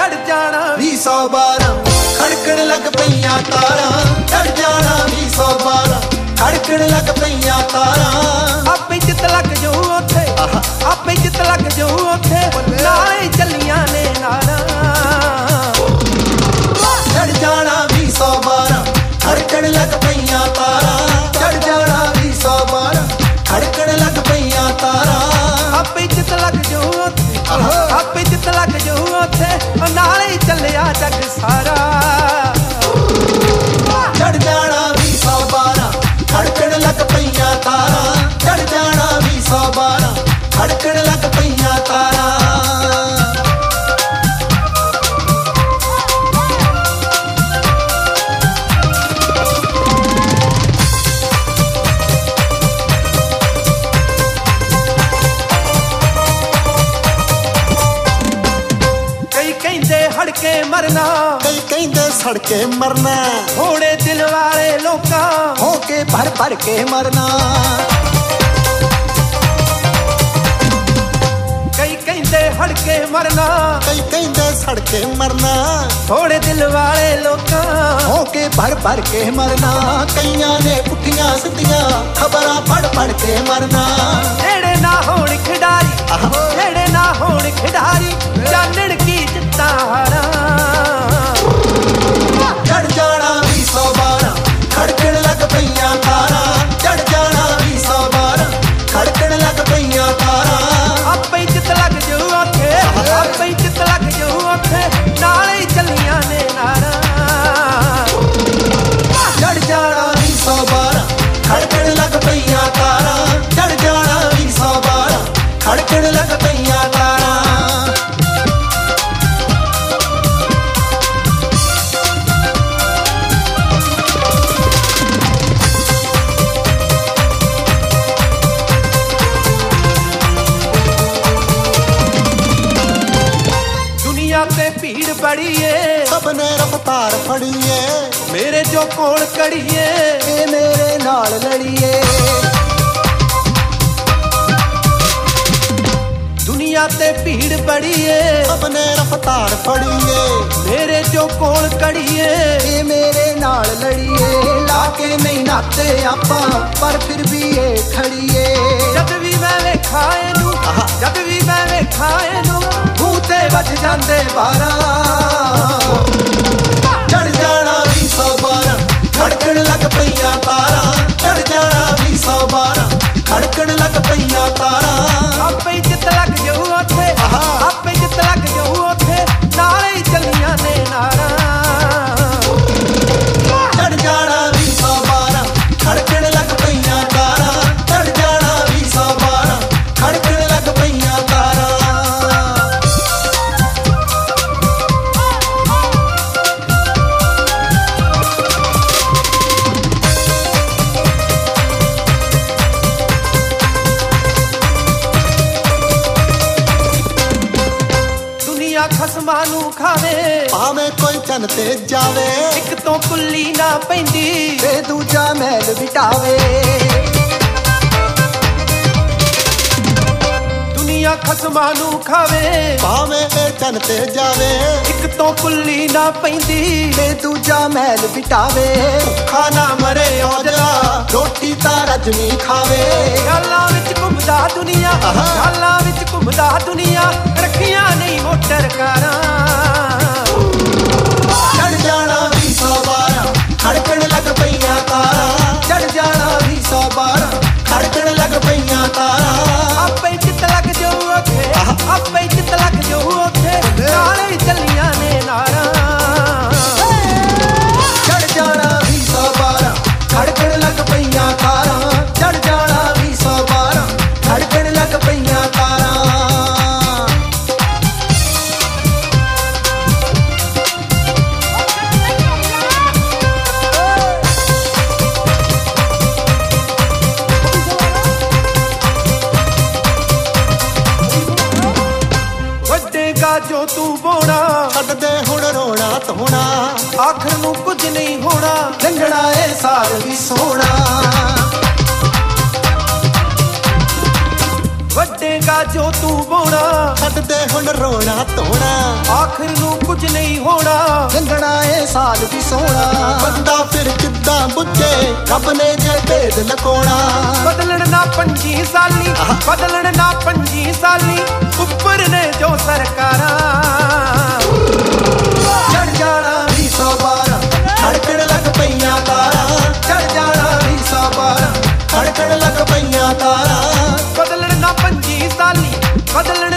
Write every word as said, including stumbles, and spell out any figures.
चढ़ जाना भी सौ बारां खड़कण लग पईयां तारां चढ़ जाना भी सौ बारां खड़कण लग पईयां तारां आपे चित लग जाऊं उत्थे आपे चित लग जाऊं उत्थे नाले चलियां ने नारां चढ़ जाना भी सौ बारां खड़कण लग पईयां तारां चढ़ जाना भी सौ बारां खड़कण लग पईयां तारां आपे चित लग जाऊं उत्थे आपे चित लग जाऊं उत्थे नाले चलिया जग सारा चढ़ जाना भी सौ बारां खड़कण लग पईयां तारां चढ़ जाना भी सौ बारां खड़कण लग पईयां तारां हड़के मरना कई कहंदे सड़के मरना थोड़े दिल वाले लोकां होके भर भर के मरना कई कहंदे हड़के मरना कई कहंदे सड़के मरना थोड़े दिल वाले लोकां होके भर भर के मरना कईयां ने पुठियां सिद्धियां खबरां पढ़ पढ़ के मरना जेड़े ना होण खिडारी जेड़े ना होण खिडारी जानण की तारा चढ़ जाना भी सौ बारां खड़कण लग पईयां तारां चढ़ जाना भी सौ बारां खड़कण लग पईयां तारां आपे चित लग जाऊं उत्थे आपे चित लग जाऊं उत्थे नाले चलियां ने नारां चढ़ जाना भी सौ बारां खड़कण लग पईयां तारां चढ़ जाना भी सौ बारां खड़कण लग पईयां तारां ते भीड़ बड़ी है सबने रफ्तार फड़ी है मेरे जो कोल कड़ी है ए मेरे नाल लड़ी है दुनिया ते भीड़ बड़ी है सबने रफ्तार फड़ी है मेरे जो कोल कड़ी है ए मेरे नाल लड़ी है लाके नहीं नाते आपां पर फिर भी ये खड़ी है जद भी मैं वेखा इनू जद भी मैं वेखा इनू ते बच जांदे बारां चढ़ जाना भी सौ बारां खड़कण लग पईयां तारां चढ़ जाना भी सौ बारां खड़कण लग पईयां तारां आपे चित लग जाऊं उत्थे आपे चित लग जाऊं उत्थे नाले चलियां ने नारां चढ़ जाना भी सौ बारां खड़कण लग पईयां तारां चढ़ जाना भी सौ बारां खड़कण लग पईयां तारां खसमां नूं खावे भावें कोई चन ते जावे एक तो कुल्ली ना पैंदी ते दूजा महल विटावे दुनिया खसमां नूं खावे भावें चन ते जावे एक तो कुल्ली ना पैंदी ते दूजा महल विटावे भुखा ना मरे औजला रोटी तां रजनी खावे गालां विच घुमदा दुनिया गालां विच घुमदा दुनिया रखियां नहीं मोटर कारां चढ़ जाना भी सौ बारां खड़कण लग पईयां तारां चढ़ जाना भी सौ बारां खड़कण लग पईयां तारां आपे चित लग जाऊं उत्थे आपे चित लग जाऊं उत्थे नाले चलियां ने नारां चढ़ जाना भी सौ बारां खड़कण लग पईयां तारां चढ़ जाना भी सौ बारां खड़कण लग पईयां तारां जो तू बोना छड़ दे हुण रोना धोना आखिर नूं कुछ नहीं होना लंघना ए साल भी सोना ਵੱਡੇਗਾ ਜੋ ਤੂੰ ਬੋਣਾ ਛੱਡ ਦੇ ਹੁਣ ਰੋਣਾ ਧੋਣਾ ਆਖਰ ਨੂੰ ਕੁਝ ਨਹੀਂ ਹੋਣਾ ਲੰਘਣਾ ਏ ਸਾਲ ਵੀ ਸੋਹਣਾ ਬੰਦਾ ਫਿਰ ਕਿੱਦਾਂ ਬੁੱਝੇ ਰੱਬ ਨੇ ਜੇ ਭੇਦ ਲਕੋਣਾ ਬਦਲਣ ਨਾ ਪੰਜੀ ਸਾਲੀ ਬਦਲਣ ਨਾ ਪੰਜੀ ਸਾਲੀ ਉੱਪਰ ਨੇ ਜੋ ਸਰਕਾਰਾਂ ਚੜ ਜਾਣਾ ਵੀ ਸੌ ਬਾਰਾਂ ਖੜਕਣ ਲੱਗ ਪਈਆਂ ਤਾਰਾਂ ਚੜ ਜਾਣਾ ਵੀ ਸੌ ਬਾਰਾਂ ਖੜਕਣ ਲੱਗ ਪਈਆਂ ਤਾਰਾਂ ਬਦਲਣ ਨਾ ਪੰਜੀ ਸਾਲੀ ਬਦਲਣ